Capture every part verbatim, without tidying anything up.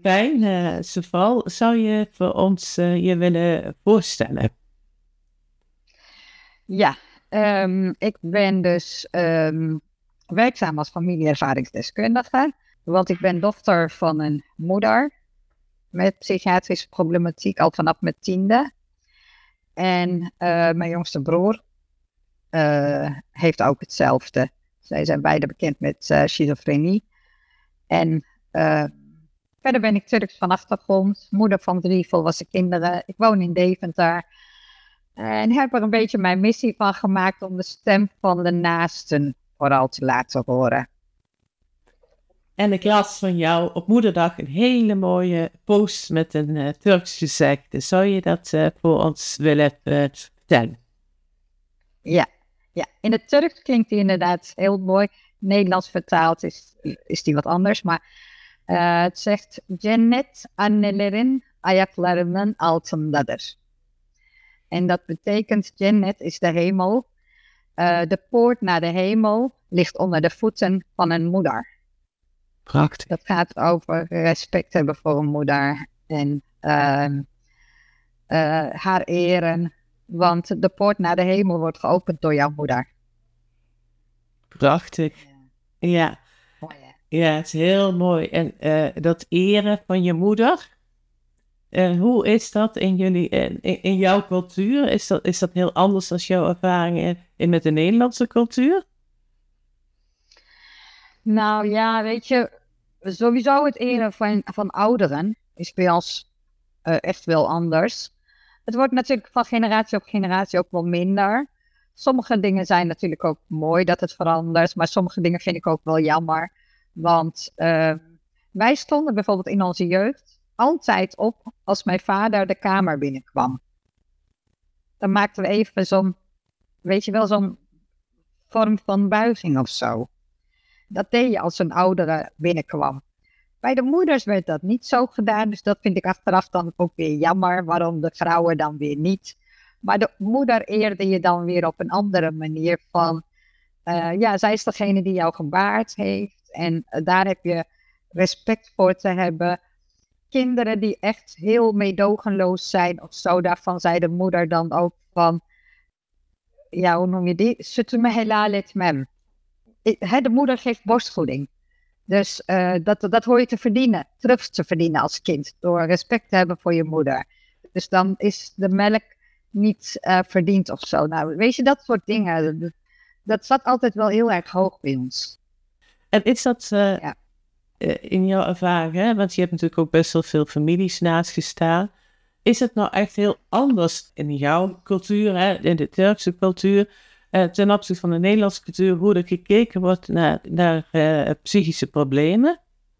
fijn, uh, Seval. Zou je voor ons uh, je willen voorstellen? Ja, um, ik ben dus um, werkzaam als familieervaringsdeskundige. Want ik ben dochter van een moeder met psychiatrische problematiek al vanaf mijn tiende. En uh, mijn jongste broer uh, heeft ook hetzelfde. Zij zijn beide bekend met uh, schizofrenie. En uh, verder ben ik Turks van achtergrond, moeder van drie volwassen kinderen. Ik woon in Deventer. En heb er een beetje mijn missie van gemaakt om de stem van de naasten vooral te laten horen. En ik las van jou op moederdag een hele mooie post met een uh, Turks gezegde. Zou je dat uh, voor ons willen uh, vertellen? Ja, ja, in het Turks klinkt die inderdaad heel mooi. Nederlands vertaald is, is die wat anders. Maar uh, het zegt: Cennet annelerin ayaklarının altındadır. En dat betekent, Cennet is de hemel. Uh, de poort naar de hemel ligt onder de voeten van een moeder. Prachtig. Dat gaat over respect hebben voor een moeder. En uh, uh, haar eren. Want de poort naar de hemel wordt geopend door jouw moeder. Prachtig. Ja. Ja, oh, ja. ja het is heel mooi. En uh, dat eren van je moeder... Uh, hoe is dat in jullie, in, in jouw cultuur? Is dat, is dat heel anders dan jouw ervaringen in met de Nederlandse cultuur? Nou ja, weet je, sowieso het eren van, van ouderen is bij ons uh, echt wel anders. Het wordt natuurlijk van generatie op generatie ook wel minder. Sommige dingen zijn natuurlijk ook mooi dat het verandert, maar sommige dingen vind ik ook wel jammer. Want uh, wij stonden bijvoorbeeld in onze jeugd altijd op als mijn vader de kamer binnenkwam. Dan maakten we even zo'n, weet je wel, zo'n vorm van buiging of zo. Dat deed je als een oudere binnenkwam. Bij de moeders werd dat niet zo gedaan, dus dat vind ik achteraf dan ook weer jammer, waarom de vrouwen dan weer niet. Maar de moeder eerde je dan weer op een andere manier van, uh, ja, zij is degene die jou gebaard heeft en uh, daar heb je respect voor te hebben. Kinderen die echt heel meedogenloos zijn of zo, daarvan zei de moeder dan ook van, ja, hoe noem je die? Sütümü helal etmem. De moeder geeft borstvoeding. Dus uh, dat, dat hoor je te verdienen, terug te verdienen als kind, door respect te hebben voor je moeder. Dus dan is de melk niet uh, verdiend of zo. Nou, weet je, dat soort dingen, dat, dat zat altijd wel heel erg hoog bij ons. En is dat... Uh... Ja. in jouw ervaring, hè? Want je hebt natuurlijk ook best wel veel families naast gestaan. Is het nou echt heel anders in jouw cultuur, hè? In de Turkse cultuur, eh, ten opzichte van de Nederlandse cultuur, hoe er gekeken wordt naar, naar uh, psychische problemen?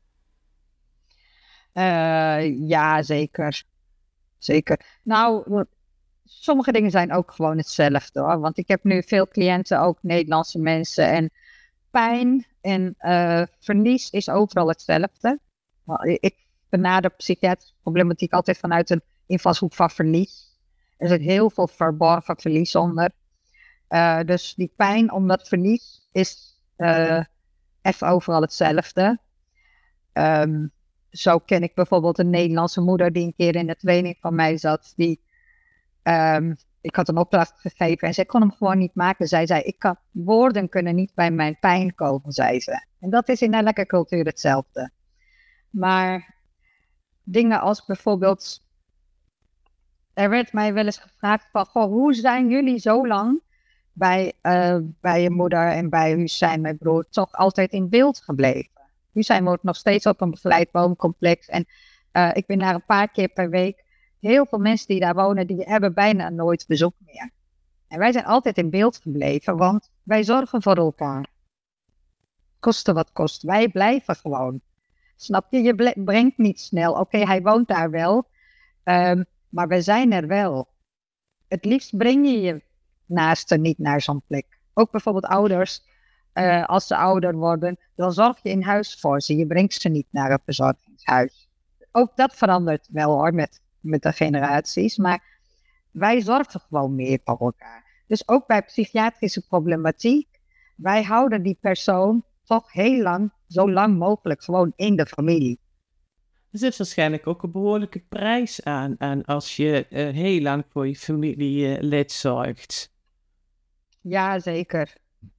Uh, ja, zeker. Zeker. Nou, sommige dingen zijn ook gewoon hetzelfde, hoor. Want ik heb nu veel cliënten, ook Nederlandse mensen, en pijn en uh, verlies is overal hetzelfde. Ik benader psychiatrische problematiek altijd vanuit een invalshoek van verlies. Er zit heel veel verborgen verlies onder. Uh, dus die pijn om dat verlies is uh, echt overal hetzelfde. Um, zo ken ik bijvoorbeeld een Nederlandse moeder die een keer in de training van mij zat. Die, um, ik had een opdracht gegeven en zij kon hem gewoon niet maken. Zij zei, ik kan, woorden kunnen niet bij mijn pijn komen, zei ze. En dat is in elke cultuur hetzelfde. Maar dingen als bijvoorbeeld, er werd mij wel eens gevraagd van, goh, hoe zijn jullie zo lang bij, uh, bij je moeder en bij Hussein, mijn broer, toch altijd in beeld gebleven? Hussein woont nog steeds op een begeleid wooncomplex en uh, ik ben daar een paar keer per week. Heel veel mensen die daar wonen, die hebben bijna nooit bezoek meer. En wij zijn altijd in beeld gebleven, want wij zorgen voor elkaar. Koste wat kost, wij blijven gewoon. Snap je? Je ble- brengt niet snel. Oké, okay, hij woont daar wel, um, maar we zijn er wel. Het liefst breng je je naaste niet naar zo'n plek. Ook bijvoorbeeld ouders, uh, als ze ouder worden, dan zorg je in huis voor ze. Je brengt ze niet naar een verzorgingshuis. Ook dat verandert wel hoor, met, met de generaties, maar wij zorgen gewoon meer voor elkaar. Dus ook bij psychiatrische problematiek, wij houden die persoon toch heel lang, zo lang mogelijk gewoon in de familie. Er zit waarschijnlijk ook een behoorlijke prijs aan, aan als je uh, heel lang voor je familielid uh, zorgt. Ja, zeker.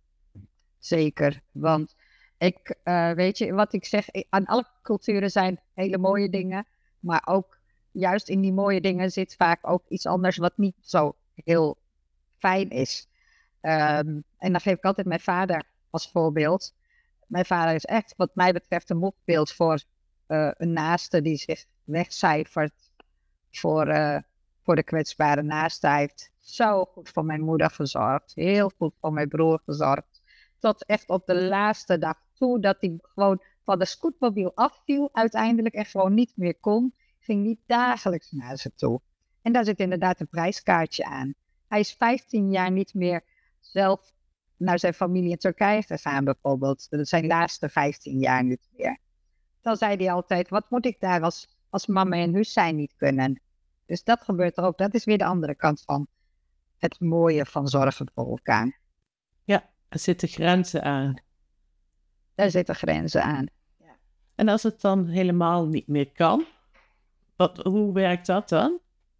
Zeker, want ik, uh, weet je, wat ik zeg, aan alle culturen zijn hele mooie dingen, maar ook juist in die mooie dingen zit vaak ook iets anders wat niet zo heel fijn is. Um, en dan geef ik altijd mijn vader als voorbeeld. Mijn vader is echt, wat mij betreft, een boekbeeld voor uh, een naaste die zich wegcijfert voor, uh, voor de kwetsbare naaste. Hij heeft zo goed voor mijn moeder gezorgd, heel goed voor mijn broer gezorgd. Tot echt op de laatste dag toe, dat hij gewoon van de scootmobiel afviel uiteindelijk en gewoon niet meer kon, ging hij dagelijks naar ze toe. En daar zit inderdaad een prijskaartje aan. Hij is vijftien jaar niet meer zelf naar zijn familie in Turkije gegaan bijvoorbeeld. Dat is zijn laatste vijftien jaar niet meer. Dan zei hij altijd, wat moet ik daar als, als mama en Hussein niet kunnen? Dus dat gebeurt er ook. Dat is weer de andere kant van het mooie van zorgen voor elkaar. Ja, er zitten grenzen aan. Er zitten grenzen aan. Ja. En als het dan helemaal niet meer kan, wat, hoe werkt dat dan?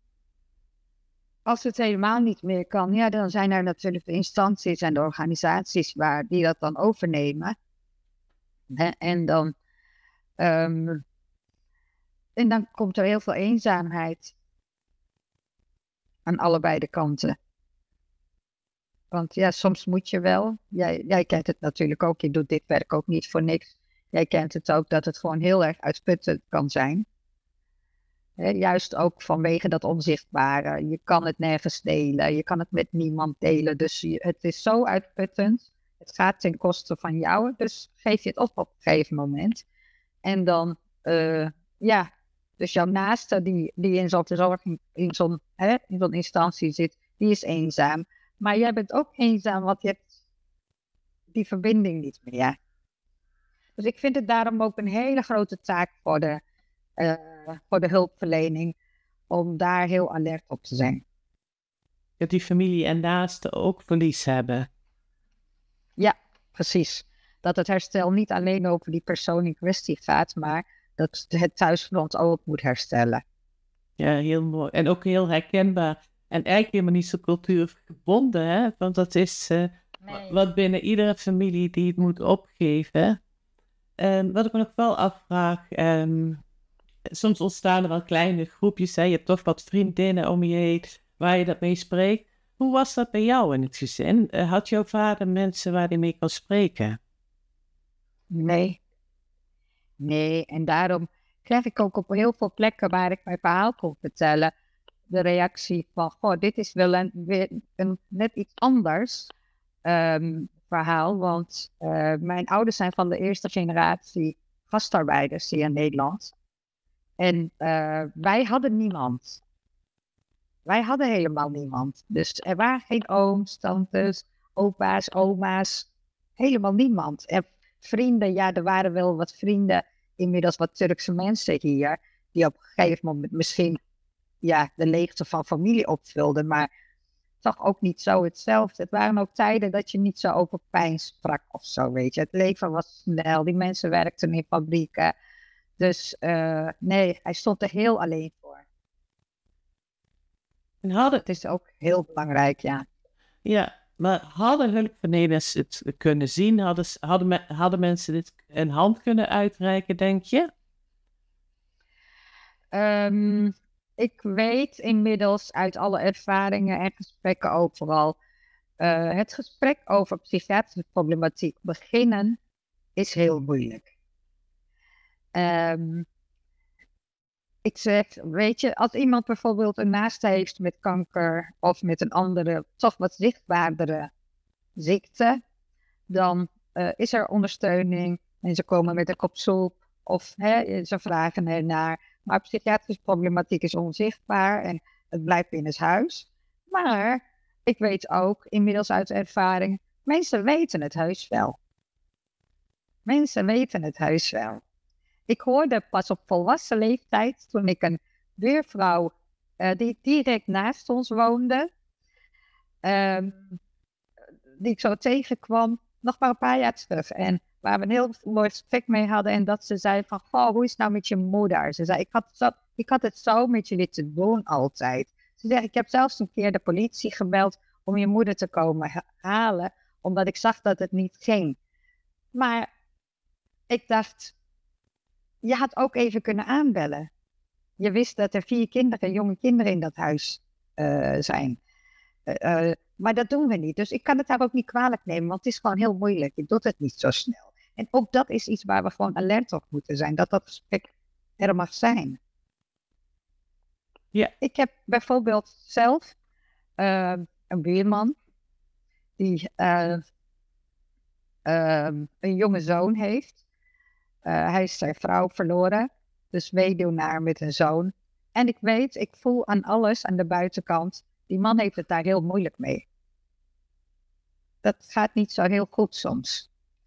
Als het helemaal niet meer kan, ja, dan zijn er natuurlijk de instanties en de organisaties waar die dat dan overnemen. Hè? En dan, um, en dan komt er heel veel eenzaamheid aan allebei de kanten. Want ja, soms moet je wel. Jij, jij kent het natuurlijk ook. Je doet dit werk ook niet voor niks. Jij kent het ook dat het gewoon heel erg uitputtend kan zijn. He, juist ook vanwege dat onzichtbare. Je kan het nergens delen. Je kan het met niemand delen. Dus je, het is zo uitputtend. Het gaat ten koste van jou. Dus geef je het op op een gegeven moment. En dan, uh, ja. Dus jouw naaste die, die in zo'n verzorging, in zo'n, hè, in zo'n instantie zit, die is eenzaam. Maar jij bent ook eenzaam, want je hebt die verbinding niet meer. Dus ik vind het daarom ook een hele grote taak voor de, uh, voor de hulpverlening, om daar heel alert op te zijn. Dat die familie en naasten ook verlies hebben. Ja, precies. Dat het herstel niet alleen over die persoon in kwestie gaat, maar dat het thuisfront ook moet herstellen. Ja, heel mooi. En ook heel herkenbaar. En eigenlijk helemaal niet zo cultuurgebonden, hè? Want dat is uh, nee. wat binnen iedere familie die het moet opgeven. Um, wat ik me nog wel afvraag, um, soms ontstaan er wel kleine groepjes, hè? Je hebt toch wat vriendinnen om je heen waar je dat mee spreekt. Hoe was dat bij jou in het gezin? Uh, had jouw vader mensen waar hij mee kon spreken? Nee. Nee, en daarom krijg ik ook op heel veel plekken waar ik mijn verhaal kon vertellen, de reactie van, goh, dit is wel een, weer een net iets anders um, verhaal, want uh, mijn ouders zijn van de eerste generatie gastarbeiders hier in Nederland. En uh, wij hadden niemand. Wij hadden helemaal niemand. Dus er waren geen ooms, tantes, opa's, oma's, helemaal niemand. En vrienden, ja, er waren wel wat vrienden, inmiddels wat Turkse mensen hier, die op een gegeven moment misschien ja, de leegte van familie opvulden, maar toch ook niet zo hetzelfde. Het waren ook tijden dat je niet zo over pijn sprak of zo, weet je. Het leven was snel, die mensen werkten in fabrieken. Dus uh, nee, hij stond er heel alleen voor. En hadden... Het is ook heel belangrijk, ja. Ja, maar hadden hulpverleners het kunnen zien? Hadden, hadden, me, hadden mensen dit een hand kunnen uitreiken, denk je? Um, ik weet inmiddels uit alle ervaringen en gesprekken ook vooral, uh, het gesprek over psychiatrische problematiek beginnen is heel moeilijk. Um, ik zeg, weet je, als iemand bijvoorbeeld een naaste heeft met kanker of met een andere, toch wat zichtbaardere ziekte, dan uh, is er ondersteuning en ze komen met een kop soep of hè, ze vragen ernaar. Maar psychiatrische problematiek is onzichtbaar en het blijft binnen huis. Maar ik weet ook, inmiddels uit ervaring, mensen weten het heus wel. Mensen weten het heus wel. Ik hoorde pas op volwassen leeftijd, toen ik een buurvrouw uh, die direct naast ons woonde, uh, die ik zo tegenkwam, nog maar een paar jaar terug. En waar we een heel mooi gesprek mee hadden. En dat ze zei van, goh, hoe is het nou met je moeder? Ze zei, ik had, zo, ik had het zo met jullie te doen altijd. Ze zei, ik heb zelfs een keer de politie gebeld om je moeder te komen ha- halen. Omdat ik zag dat het niet ging. Maar ik dacht, je had ook even kunnen aanbellen. Je wist dat er vier kinderen, jonge kinderen in dat huis uh, zijn. Uh, uh, maar dat doen we niet. Dus ik kan het daar ook niet kwalijk nemen, want het is gewoon heel moeilijk. Je doet het niet zo snel. En ook dat is iets waar we gewoon alert op moeten zijn. Dat dat gesprek er mag zijn. Ja. Ik heb bijvoorbeeld zelf uh, een buurman die uh, uh, een jonge zoon heeft. Uh, hij is zijn vrouw verloren. Dus weduwnaar met een zoon. En ik weet, ik voel aan alles aan de buitenkant. Die man heeft het daar heel moeilijk mee. Dat gaat niet zo heel goed soms.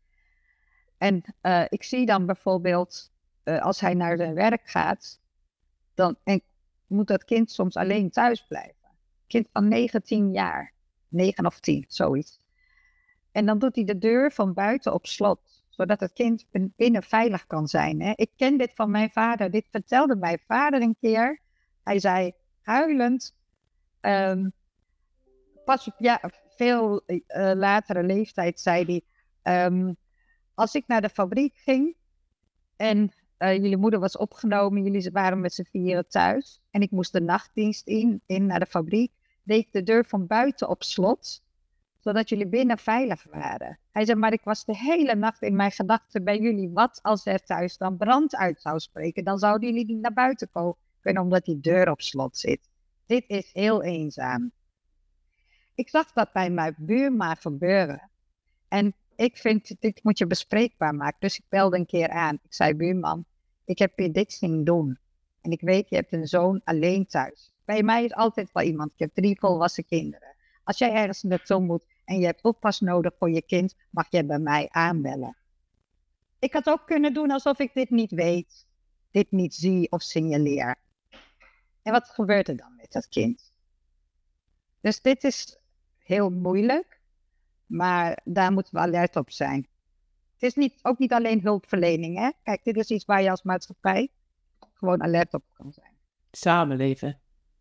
En uh, ik zie dan bijvoorbeeld, uh, als hij naar zijn werk gaat, dan en moet dat kind soms alleen thuis blijven. Kind van negentien jaar. negen of tien, zoiets. En dan doet hij de deur van buiten op slot, zodat het kind binnen veilig kan zijn. Hè? Ik ken dit van mijn vader. Dit vertelde mijn vader een keer. Hij zei, huilend, um, pas op ja, veel uh, latere leeftijd zei hij, um, als ik naar de fabriek ging en uh, jullie moeder was opgenomen, jullie waren met z'n vieren thuis en ik moest de nachtdienst in, in naar de fabriek, deed ik de deur van buiten op slot, zodat jullie binnen veilig waren. Hij zei, maar ik was de hele nacht in mijn gedachten bij jullie. Wat als er thuis dan brand uit zou spreken? Dan zouden jullie niet naar buiten kunnen, omdat die deur op slot zit. Dit is heel eenzaam. Ik zag dat bij mijn buurman gebeuren. En ik vind, dit moet je bespreekbaar maken. Dus ik belde een keer aan. Ik zei, buurman, ik heb je dit zien doen. En ik weet, je hebt een zoon alleen thuis. Bij mij is altijd wel iemand. Ik heb drie volwassen kinderen. Als jij ergens naartoe moet en je hebt oppas nodig voor je kind, mag je bij mij aanbellen. Ik had ook kunnen doen alsof ik dit niet weet, dit niet zie of signaleer. En wat gebeurt er dan met dat kind? Dus dit is heel moeilijk, maar daar moeten we alert op zijn. Het is niet, ook niet alleen hulpverlening, hè? Kijk, dit is iets waar je als maatschappij gewoon alert op kan zijn. Samenleven.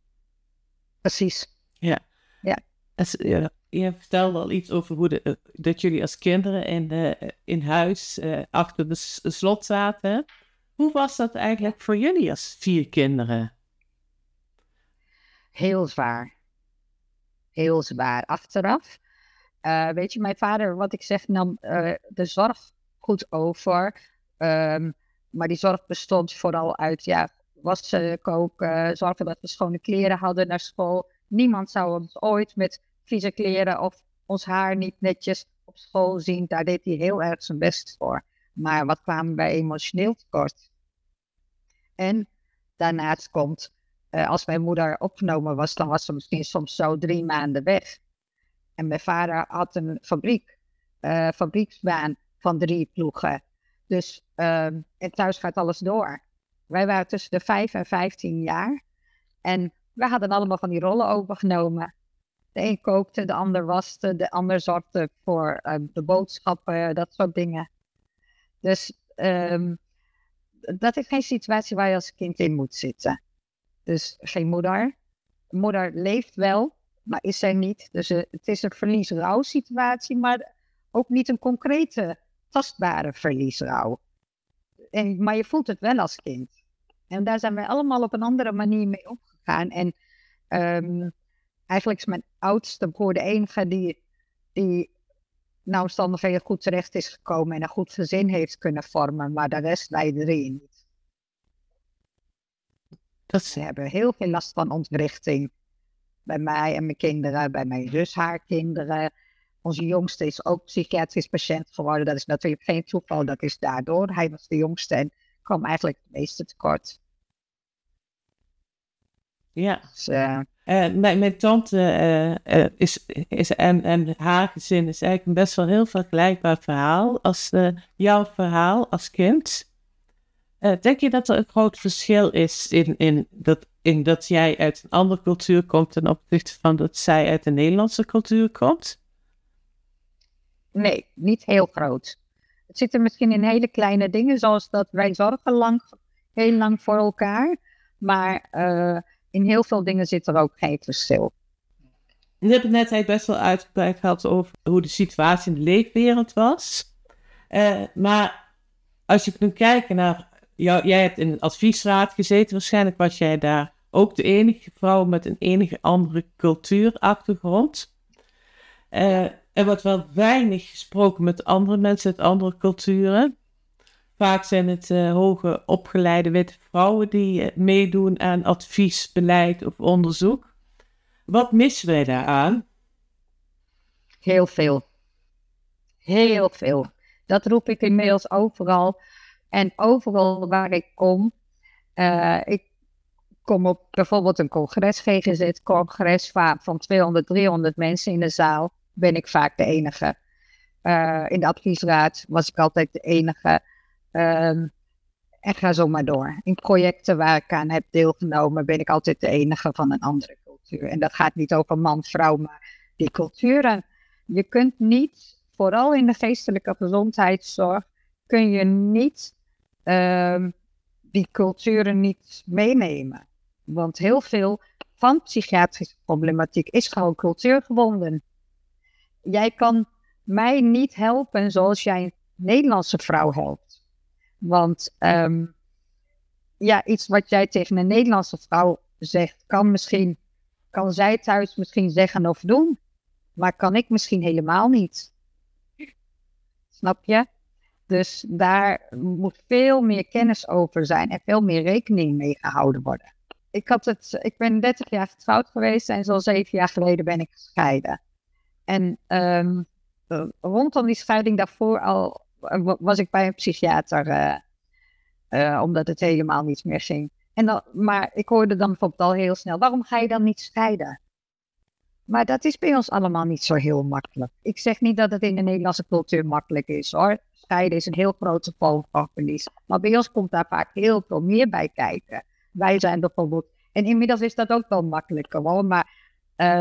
Precies. Ja. Ja. Ja, je vertelde al iets over hoe de, dat jullie als kinderen in, uh, in huis uh, achter de s- slot zaten. Hoe was dat eigenlijk voor jullie als vier kinderen? Heel zwaar. Heel zwaar. Achteraf, uh, weet je, mijn vader, wat ik zeg, nam uh, de zorg goed over. Um, maar die zorg bestond vooral uit, ja, wassen, koken, zorgen dat we schone kleren hadden naar school. Niemand zou ons ooit met vieze kleren of ons haar niet netjes op school zien. Daar deed hij heel erg zijn best voor. Maar wat kwamen wij emotioneel tekort? En daarnaast komt, uh, als mijn moeder opgenomen was, dan was ze misschien soms zo drie maanden weg. En mijn vader had een fabriek, uh, fabrieksbaan van drie ploegen. Dus uh, en thuis gaat alles door. Wij waren tussen de vijf en vijftien jaar. En we hadden allemaal van die rollen overgenomen. De een kookte, de ander waste, de ander zorgde voor uh, de boodschappen, dat soort dingen. Dus um, dat is geen situatie waar je als kind in moet zitten. Dus geen moeder. Moeder leeft wel, maar is er niet. Dus uh, het is een verlies-rouw situatie, maar ook niet een concrete, tastbare verlies-rouw. En, maar je voelt het wel als kind. En daar zijn wij allemaal op een andere manier mee omgegaan. En um, eigenlijk is mijn oudste broer de enige die, die nou omstandigheden goed terecht is gekomen en een goed gezin heeft kunnen vormen. Maar de rest, wij drie niet. Dat... Ze hebben heel veel last van ontwrichting. Bij mij en mijn kinderen, bij mijn zus haar kinderen. Onze jongste is ook psychiatrisch patiënt geworden. Dat is natuurlijk geen toeval, dat is daardoor. Hij was de jongste en kwam eigenlijk het meeste tekort. Ja. Dus, uh, uh, mijn, mijn tante uh, uh, is, is, en, en haar gezin is eigenlijk best wel een heel vergelijkbaar verhaal als uh, jouw verhaal als kind. Uh, denk je dat er een groot verschil is in, in, dat, in dat jij uit een andere cultuur komt ten opzichte van dat zij uit de Nederlandse cultuur komt? Nee, niet heel groot. het zit er misschien in hele kleine dingen, zoals dat wij zorgen lang, heel lang voor elkaar. Maar uh, in heel veel dingen zit er ook geen verschil. We hebben het net best wel uitgebreid gehad over hoe de situatie in de leefwereld was. Uh, maar als je kunt kijken naar... Jou, jij hebt in een adviesraad gezeten. Waarschijnlijk was jij daar ook de enige vrouw met een enige andere cultuurachtergrond. Uh, er wordt wel weinig gesproken met andere mensen uit andere culturen. Vaak zijn het uh, hoge opgeleide witte vrouwen die uh, meedoen aan advies, beleid of onderzoek. Wat missen wij daaraan? Heel veel. Heel veel. Dat roep ik inmiddels overal. En overal waar ik kom. Uh, ik kom op bijvoorbeeld een congres, G G Z-congres van tweehonderd, driehonderd mensen in de zaal. Ben ik vaak de enige. Uh, in de adviesraad was ik altijd de enige. Um, en ga zo maar door. In projecten waar ik aan heb deelgenomen ben ik altijd de enige van een andere cultuur. En dat gaat niet over man, vrouw, maar die culturen. Je kunt niet, vooral in de geestelijke gezondheidszorg, kun je niet um, die culturen niet meenemen. Want heel veel van psychiatrische problematiek is gewoon cultuurgebonden. Jij kan mij niet helpen zoals jij een Nederlandse vrouw helpt. Want um, ja, iets wat jij tegen een Nederlandse vrouw zegt, kan misschien, kan zij thuis misschien zeggen of doen, maar kan ik misschien helemaal niet. Snap je? Dus daar moet veel meer kennis over zijn en veel meer rekening mee gehouden worden. Ik, had het, ik ben dertig jaar getrouwd geweest en zo'n zeven jaar geleden ben ik gescheiden. En um, rondom die scheiding daarvoor al was ik bij een psychiater, uh, uh, omdat het helemaal niet meer ging. En dan, maar ik hoorde dan bijvoorbeeld al heel snel, waarom ga je dan niet scheiden? Maar dat is bij ons allemaal niet zo heel makkelijk. Ik zeg niet dat het in de Nederlandse cultuur makkelijk is hoor. Scheiden is een heel grote vorm van verlies. Maar bij ons komt daar vaak heel veel meer bij kijken. Wij zijn bijvoorbeeld, en inmiddels is dat ook wel makkelijker hoor, maar uh,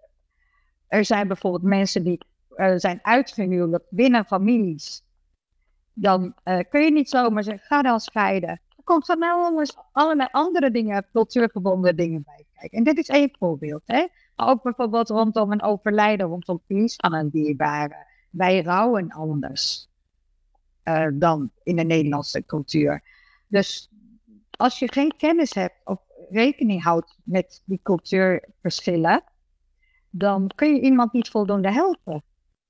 er zijn bijvoorbeeld mensen die uh, zijn uitgehuwelijkd binnen families. Dan uh, kun je niet zomaar zeggen, ga dan scheiden. Er komt van nou allerlei andere dingen, cultuurgebonden dingen bij kijken. En dit is één voorbeeld. Hè? Maar ook bijvoorbeeld rondom een overlijden, rondom verlies van een dierbare. Wij rouwen anders uh, dan in de Nederlandse cultuur. Dus als je geen kennis hebt of rekening houdt met die cultuurverschillen, dan kun je iemand niet voldoende helpen.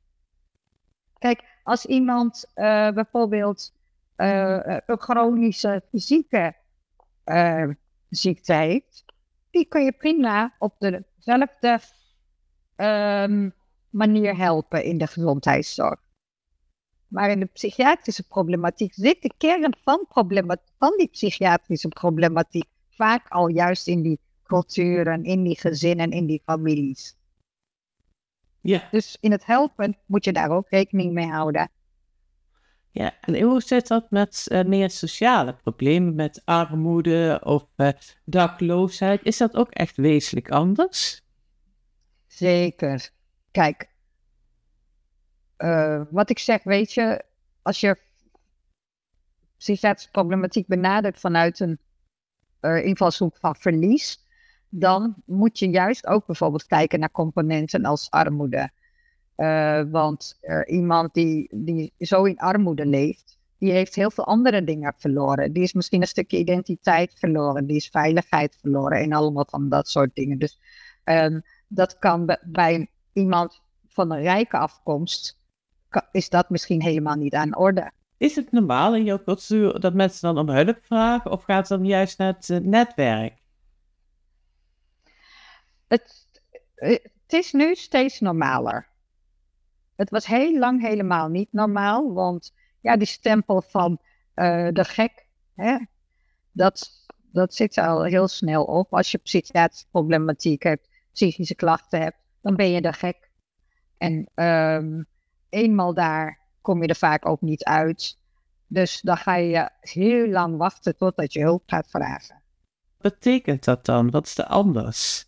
Kijk, als iemand uh, bijvoorbeeld uh, een chronische fysieke uh, ziekte heeft, die kun je prima op dezelfde um, manier helpen in de gezondheidszorg. Maar in de psychiatrische problematiek zit de kern van, problematiek, van die psychiatrische problematiek vaak al juist in die culturen, in die gezinnen, in die families. Ja. Dus in het helpen moet je daar ook rekening mee houden. Ja, en hoe zit dat met uh, meer sociale problemen, met armoede of uh, dakloosheid? Is dat ook echt wezenlijk anders? Zeker. Kijk, uh, wat ik zeg, weet je, als je psychiatrische problematiek benadert vanuit een uh, invalshoek van verlies, dan moet je juist ook bijvoorbeeld kijken naar componenten als armoede. Uh, want uh, iemand die, die zo in armoede leeft, die heeft heel veel andere dingen verloren. Die is misschien een stukje identiteit verloren, die is veiligheid verloren en allemaal van dat soort dingen. Dus um, dat kan b- bij iemand van een rijke afkomst, kan, is dat misschien helemaal niet aan orde. Is het normaal in jouw cultuur dat mensen dan om hulp vragen of gaat het dan juist naar het uh, netwerk? Het, het is nu steeds normaler. Het was heel lang helemaal niet normaal, want ja, die stempel van uh, de gek, hè, dat, dat zit al heel snel op. Als je psychiatrische problematiek hebt, psychische klachten hebt, dan ben je de gek. En um, eenmaal daar kom je er vaak ook niet uit. Dus dan ga je heel lang wachten totdat je hulp gaat vragen. Wat betekent dat dan? Wat is er anders?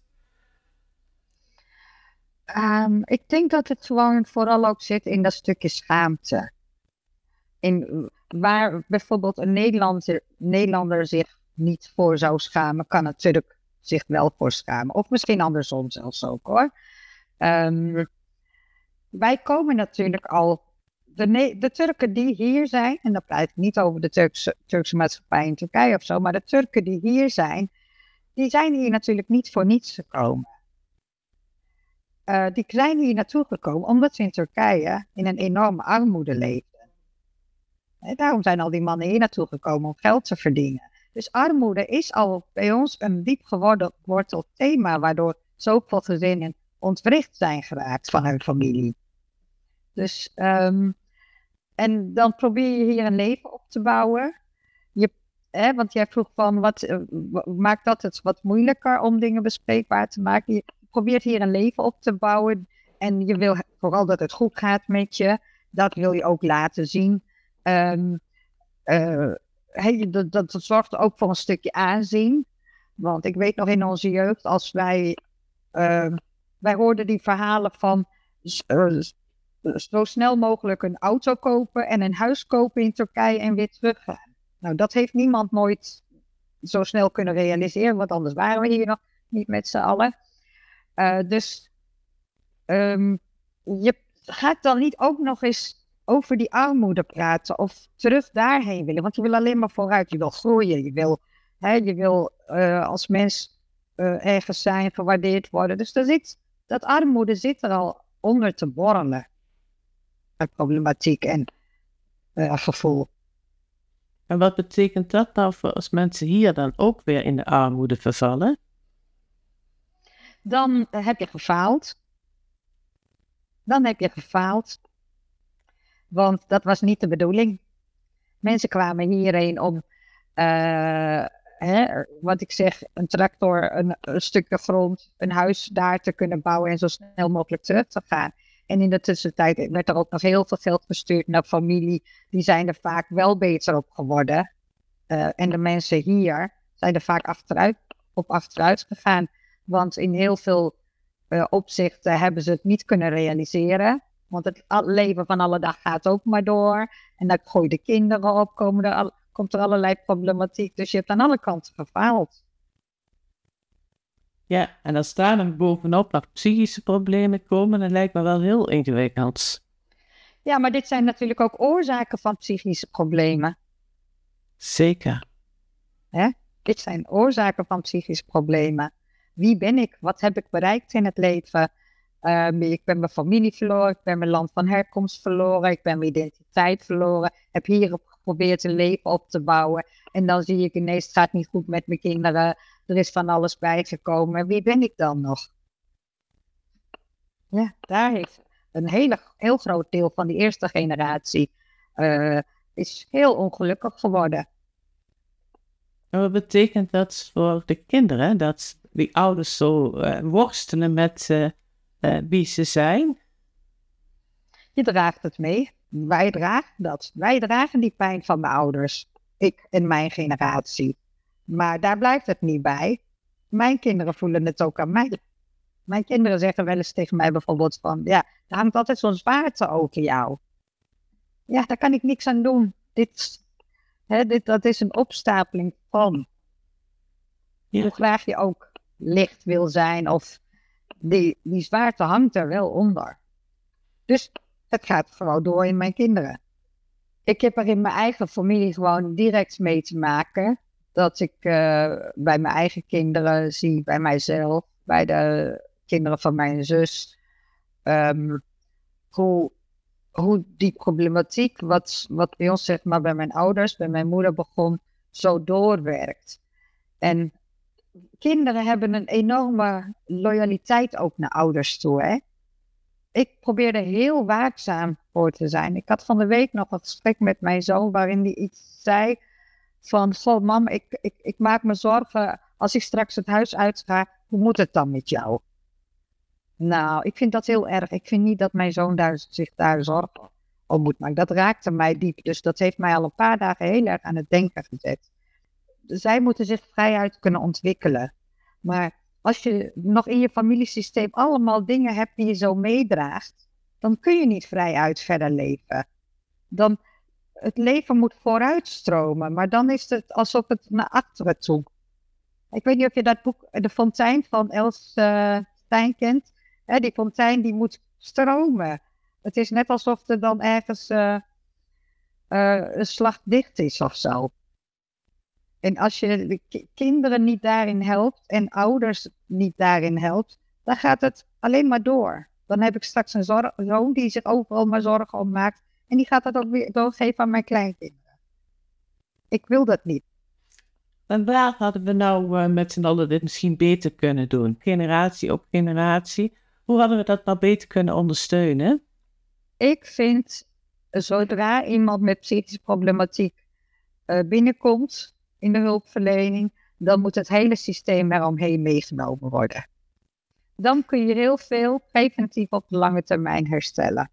Um, ik denk dat het gewoon vooral ook zit in dat stukje schaamte. in, waar bijvoorbeeld een Nederlander, Nederlander zich niet voor zou schamen, kan een Turk zich wel voor schamen. Of misschien andersom zelfs ook hoor. Um, wij komen natuurlijk al, de, ne- de Turken die hier zijn, en dan praat ik niet over de Turkse, Turkse maatschappij in Turkije of zo, maar de Turken die hier zijn, die zijn hier natuurlijk niet voor niets gekomen. Uh, die zijn hier naartoe gekomen omdat ze in Turkije in een enorme armoede leven. En daarom zijn al die mannen hier naartoe gekomen om geld te verdienen. Dus armoede is al bij ons een diep geworteld thema, waardoor zoveel gezinnen ontwricht zijn geraakt van hun familie. Dus, um, en dan probeer je hier een leven op te bouwen. Je, hè, want jij vroeg van, wat uh, maakt dat het wat moeilijker om dingen bespreekbaar te maken? Je probeert hier een leven op te bouwen en je wil vooral dat het goed gaat met je. Dat wil je ook laten zien. Um, uh, Hey, dat, dat zorgt ook voor een stukje aanzien. Want ik weet nog in onze jeugd, als wij... Uh, wij hoorden die verhalen van... Uh, zo snel mogelijk een auto kopen en een huis kopen in Turkije en weer teruggaan. Nou, dat heeft niemand nooit zo snel kunnen realiseren, want anders waren we hier nog niet met z'n allen. Uh, dus um, je gaat dan niet ook nog eens over die armoede praten of terug daarheen willen. Want je wil alleen maar vooruit, je wil groeien, je wil, hè, je wil uh, als mens uh, ergens zijn, gewaardeerd worden. Dus dat, zit, dat armoede zit er al onder te borrelen. Problematiek en uh, gevoel. En wat betekent dat nou voor als mensen hier dan ook weer in de armoede vervallen? Dan uh, heb je gefaald. Dan heb je gefaald. Want dat was niet de bedoeling. Mensen kwamen hierheen om, uh, hè, wat ik zeg, een tractor, een, een stukje grond, een huis daar te kunnen bouwen en zo snel mogelijk terug te gaan. En in de tussentijd werd er ook nog heel veel geld gestuurd naar familie. Die zijn er vaak wel beter op geworden. Uh, en de mensen hier zijn er vaak achteruit, op achteruit gegaan. Want in heel veel uh, opzichten hebben ze het niet kunnen realiseren. Want het leven van alle dag gaat ook maar door. En dan gooi je de kinderen op, komen er al, komt er allerlei problematiek. Dus je hebt aan alle kanten gefaald. Ja, en als daar dan bovenop nog psychische problemen komen, dan lijkt me wel heel ingewikkeld. Ja, maar dit zijn natuurlijk ook oorzaken van psychische problemen. Zeker. Hè? Dit zijn oorzaken van psychische problemen. Wie ben ik? Wat heb ik bereikt in het leven? Uh, ik ben mijn familie verloren, ik ben mijn land van herkomst verloren, ik ben mijn identiteit verloren. Heb hier geprobeerd een leven op te bouwen. En dan zie ik ineens, het gaat niet goed met mijn kinderen. Er is van alles bijgekomen. Wie ben ik dan nog? Ja, daar heeft een hele, heel groot deel van die eerste generatie uh, is heel ongelukkig geworden. En wat betekent dat voor de kinderen? Dat die ouders zo uh, worstelen met uh, uh, wie ze zijn? Je draagt het mee. Wij dragen dat. Wij dragen die pijn van mijn ouders. Ik en mijn generatie. Maar daar blijft het niet bij. Mijn kinderen voelen het ook aan mij. Mijn kinderen zeggen wel eens tegen mij bijvoorbeeld van... Ja, er hangt altijd zo'n zwaarte over jou. Ja, daar kan ik niks aan doen. Dit, hè, dit, dat is een opstapeling van. Ja. Hoe graag je ook licht wil zijn. Of die, die zwaarte hangt er wel onder. Dus het gaat gewoon door in mijn kinderen. Ik heb er in mijn eigen familie gewoon direct mee te maken... Dat ik uh, bij mijn eigen kinderen zie, bij mijzelf, bij de kinderen van mijn zus, um, hoe, hoe die problematiek, wat, wat bij ons zeg maar bij mijn ouders, bij mijn moeder begon, zo doorwerkt. En kinderen hebben een enorme loyaliteit ook naar ouders toe. Hè? Ik probeerde heel waakzaam voor te zijn. Ik had van de week nog een gesprek met mijn zoon waarin hij iets zei... Van, goh mam, ik, ik, ik maak me zorgen als ik straks het huis uitga, hoe moet het dan met jou? Nou, ik vind dat heel erg. Ik vind niet dat mijn zoon daar, zich daar zorgen om moet maken. Dat raakte mij diep, dus dat heeft mij al een paar dagen heel erg aan het denken gezet. Zij moeten zich vrijuit kunnen ontwikkelen. Maar als je nog in je familiesysteem allemaal dingen hebt die je zo meedraagt, dan kun je niet vrijuit verder leven. Dan... het leven moet vooruitstromen, maar dan is het alsof het naar achteren toe. Ik weet niet of je dat boek, De Fontein van Els uh, Stein kent. Hè, die fontein die moet stromen. Het is net alsof er dan ergens uh, uh, een slag dicht is of zo. En als je de ki- kinderen niet daarin helpt en ouders niet daarin helpt, dan gaat het alleen maar door. Dan heb ik straks een zor- zoon die zich overal maar zorgen om maakt. En die gaat dat ook weer doorgeven aan mijn kleinkinderen. Ik wil dat niet. En waar hadden we nou uh, met z'n allen dit misschien beter kunnen doen? Generatie op generatie. Hoe hadden we dat nou beter kunnen ondersteunen? Ik vind, zodra iemand met psychische problematiek uh, binnenkomt in de hulpverlening, dan moet het hele systeem eromheen meegenomen worden. Dan kun je heel veel preventief op de lange termijn herstellen.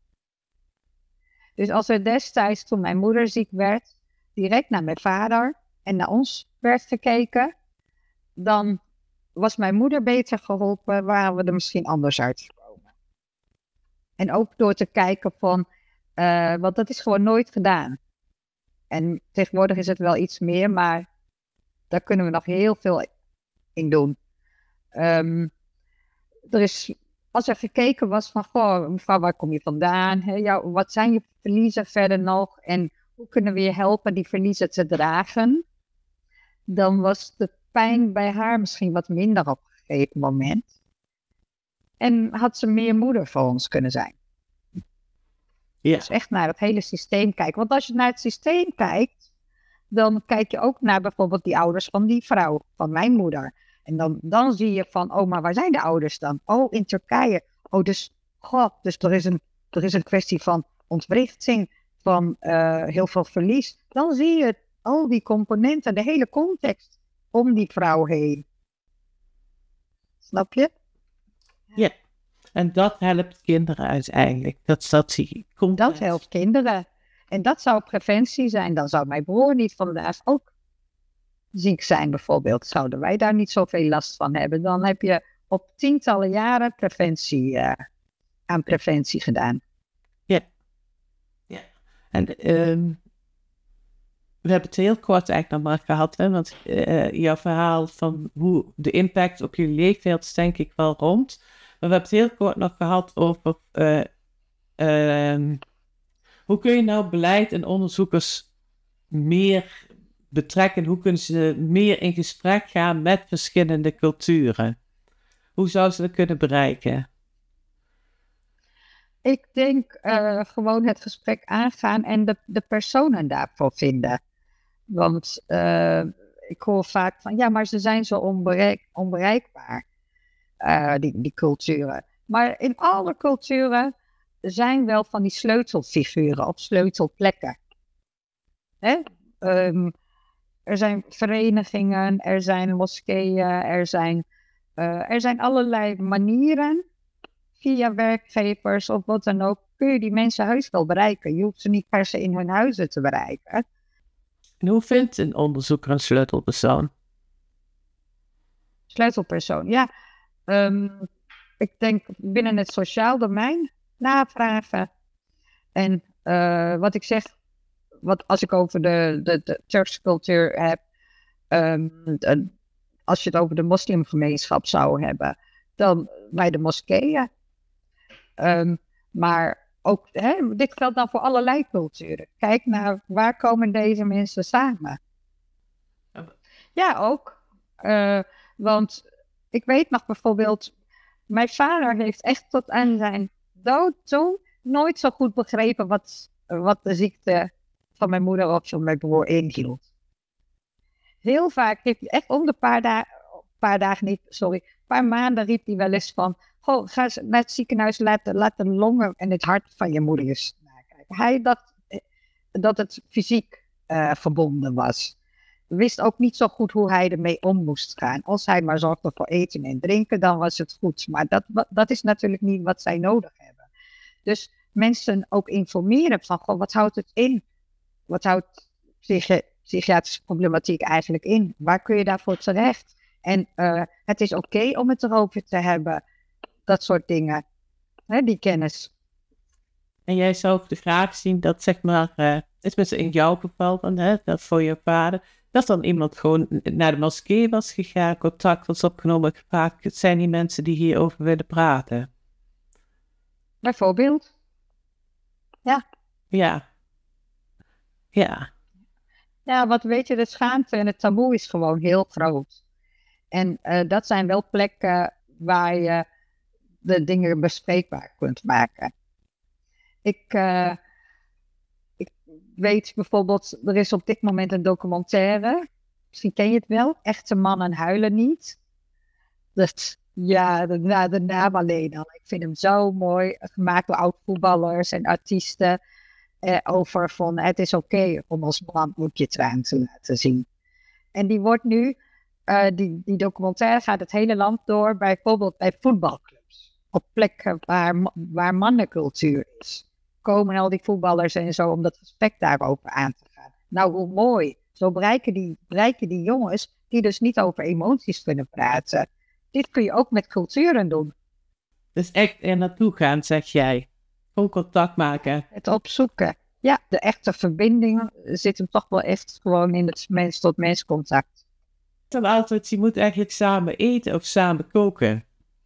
Dus als er destijds, toen mijn moeder ziek werd, direct naar mijn vader en naar ons werd gekeken, dan was mijn moeder beter geholpen, waren we er misschien anders uitgekomen. En ook door te kijken van, uh, want dat is gewoon nooit gedaan. En tegenwoordig is het wel iets meer, maar daar kunnen we nog heel veel in doen. Um, er is, als er gekeken was van, goh, mevrouw, waar kom je vandaan? He, jou, wat zijn je verliezen verder nog? En hoe kunnen we je helpen die verliezen te dragen? Dan was de pijn bij haar misschien wat minder op een gegeven moment. En had ze meer moeder voor ons kunnen zijn. Ja. Dus echt naar het hele systeem kijken. Want als je naar het systeem kijkt, dan kijk je ook naar bijvoorbeeld die ouders van die vrouw, van mijn moeder. En dan, dan zie je van, oh, maar waar zijn de ouders dan? Oh, in Turkije. Oh, dus, god, dus er is een, er is een kwestie van ontwrichting, van uh, heel veel verlies. Dan zie je al die componenten, de hele context om die vrouw heen. Snap je? Ja, en dat helpt kinderen uiteindelijk. Dat, dat zie ik. Dat helpt kinderen. En dat zou preventie zijn. Dan zou mijn broer niet vandaag ook ziek zijn bijvoorbeeld. Zouden wij daar niet zoveel last van hebben. Dan heb je op tientallen jaren preventie, uh, aan preventie gedaan. Ja. Ja. En um, we hebben het heel kort eigenlijk nog maar gehad. Hè? Want uh, jouw verhaal van hoe de impact op jullie leeftijd is denk ik wel rond. Maar we hebben het heel kort nog gehad over Uh, uh, hoe kun je nou beleid en onderzoekers meer betrekken? Hoe kunnen ze meer in gesprek gaan met verschillende culturen? Hoe zou ze dat kunnen bereiken? Ik denk uh, gewoon het gesprek aangaan en de, de personen daarvoor vinden. Want uh, ik hoor vaak van, ja, maar ze zijn zo onbereik, onbereikbaar, uh, die, die culturen. Maar in alle culturen zijn wel van die sleutelfiguren op sleutelplekken. Hè? Um, er zijn verenigingen, er zijn moskeeën, er zijn, uh, er zijn allerlei manieren, via werkgevers of wat dan ook, kun je die mensen heus wel bereiken. Je hoeft ze niet per se in hun huizen te bereiken. En hoe vindt een onderzoeker een sleutelpersoon? Sleutelpersoon, ja. Um, ik denk binnen het sociaal domein navragen. En uh, wat ik zeg, wat als ik over de, de, de Turkse cultuur heb, um, de, als je het over de moslimgemeenschap zou hebben, dan bij de moskeeën. Um, maar ook, hè, dit geldt dan voor allerlei culturen. Kijk naar waar komen deze mensen samen. Ja, ook. Uh, want ik weet nog bijvoorbeeld, mijn vader heeft echt tot aan zijn dood toen nooit zo goed begrepen wat, wat de ziekte van mijn moeder of van mijn broer inhield. Heel vaak heeft hij echt om de paar dagen, paar dagen niet, sorry, een paar maanden riep hij wel eens van, goh, ga eens naar het ziekenhuis, laat de, laat de longen en het hart van je moeder eens nakijken. Hij dacht dat het fysiek uh, verbonden was. Wist ook niet zo goed hoe hij ermee om moest gaan. Als hij maar zorgde voor eten en drinken, dan was het goed. Maar dat, dat is natuurlijk niet wat zij nodig hebben. Dus mensen ook informeren van, goh, wat houdt het in? Wat houdt psychi- psychiatrische problematiek eigenlijk in? Waar kun je daarvoor terecht? En uh, het is oké okay om het erover te hebben. Dat soort dingen. Hè, die kennis. En jij zou ook de graag zien dat, zeg maar, uh, is met in jouw geval dan, hè, dat voor je vader, dat dan iemand gewoon naar de moskee was gegaan, contact was opgenomen, gevraagd, het zijn die mensen die hierover willen praten. Bijvoorbeeld. Ja. Ja. Ja. Ja, wat weet je, de schaamte en het taboe is gewoon heel groot. En uh, dat zijn wel plekken waar je de dingen bespreekbaar kunt maken. Ik, uh, ik weet bijvoorbeeld, er is op dit moment een documentaire, misschien ken je het wel, Echte mannen huilen niet. Dus ja, de, de naam alleen al. Ik vind hem zo mooi, gemaakt door oud-voetballers en artiesten. Eh, over van het is oké okay om als man ook je traan te laten zien. En die wordt nu, uh, die, die documentaire gaat het hele land door, bijvoorbeeld bij voetbalclubs. Op plekken waar, waar mannencultuur is. Komen al die voetballers en zo om dat gesprek daarover aan te gaan. Nou, hoe mooi. Zo bereiken die, bereiken die jongens die dus niet over emoties kunnen praten. Dit kun je ook met culturen doen. Dus echt er naartoe gaan, zeg jij. Gewoon contact maken. Het opzoeken. Ja, de echte verbinding zit hem toch wel echt gewoon in het mens-tot-mens contact. Dan altijd, je moet eigenlijk samen eten of samen koken.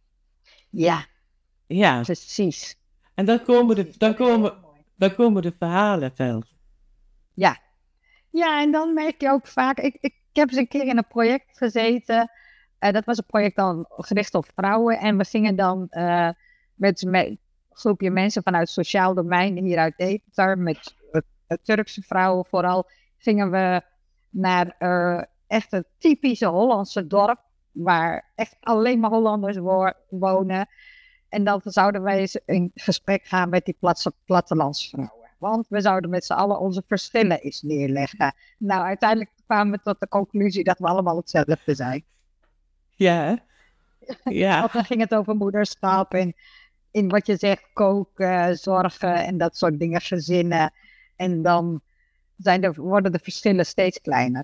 Ja, ja. Precies. En dan komen de, dan komen, dan komen de verhalen wel. Ja. Ja, en dan merk je ook vaak, ik, ik, ik heb eens een keer in een project gezeten. Uh, dat was een project dan gericht op vrouwen. En we gingen dan uh, met, met een groepje mensen vanuit het sociaal domein hier uit Deventer, met uh, Turkse vrouwen vooral, gingen we naar uh, echt een typische Hollandse dorp, waar echt alleen maar Hollanders wo- wonen. En dan zouden wij eens in gesprek gaan met die platse, plattelandsvrouwen. Want we zouden met z'n allen onze verschillen eens neerleggen. Nou, uiteindelijk kwamen we tot de conclusie dat we allemaal hetzelfde zijn. Ja, ja. Want dan ging het over moederschap en in wat je zegt, koken, zorgen en dat soort dingen, gezinnen. En dan zijn de, worden de verschillen steeds kleiner.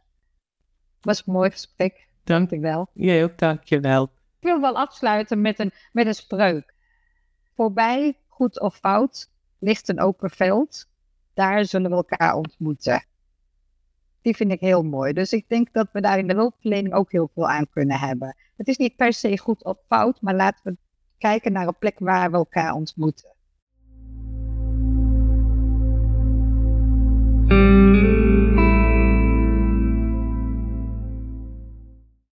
Was een mooi gesprek, dank ik wel. Jij ook, dank je wel. Ik wil wel afsluiten met een, met een spreuk. Voorbij, goed of fout, ligt een open veld. Daar zullen we elkaar ontmoeten. Die vind ik heel mooi. Dus ik denk dat we daar in de hulpverlening ook heel veel aan kunnen hebben. Het is niet per se goed of fout, maar laten we kijken naar een plek waar we elkaar ontmoeten.